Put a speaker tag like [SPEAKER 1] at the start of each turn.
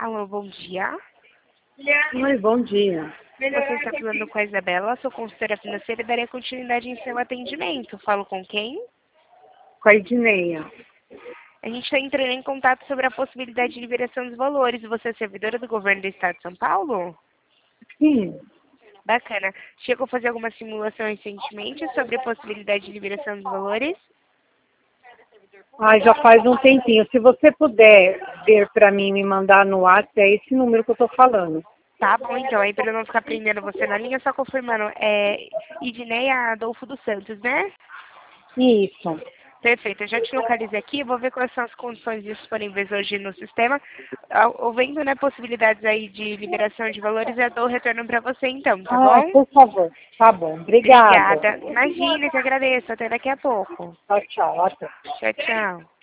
[SPEAKER 1] Alô, bom dia.
[SPEAKER 2] Oi, bom dia.
[SPEAKER 1] Você está falando com a Isabela, sou consultora financeira e darei continuidade em seu atendimento. Falo com quem?
[SPEAKER 2] Com a Edneia.
[SPEAKER 1] A gente está entrando em contato sobre a possibilidade de liberação dos valores. Você é servidora do governo do estado de São Paulo?
[SPEAKER 2] Sim.
[SPEAKER 1] Bacana. Chegou a fazer alguma simulação recentemente sobre a possibilidade de liberação dos valores?
[SPEAKER 2] Já faz um tempinho. Se você puder ver para mim e me mandar no WhatsApp, é esse número que eu estou falando.
[SPEAKER 1] Tá bom, então. Aí, para eu não ficar prendendo você na linha, só confirmando. É Idneia Adolfo dos Santos, né?
[SPEAKER 2] Isso.
[SPEAKER 1] Perfeito, eu já te localizei aqui, vou ver quais são as condições disponíveis hoje no sistema. Havendo, né, possibilidades aí de liberação de valores, eu dou o retorno para você então, tá bom?
[SPEAKER 2] Por favor. Tá bom. Obrigada.
[SPEAKER 1] Obrigada. Imagina, que agradeço. Até daqui a pouco.
[SPEAKER 2] Tchau, tchau. Até.
[SPEAKER 1] Tchau, tchau.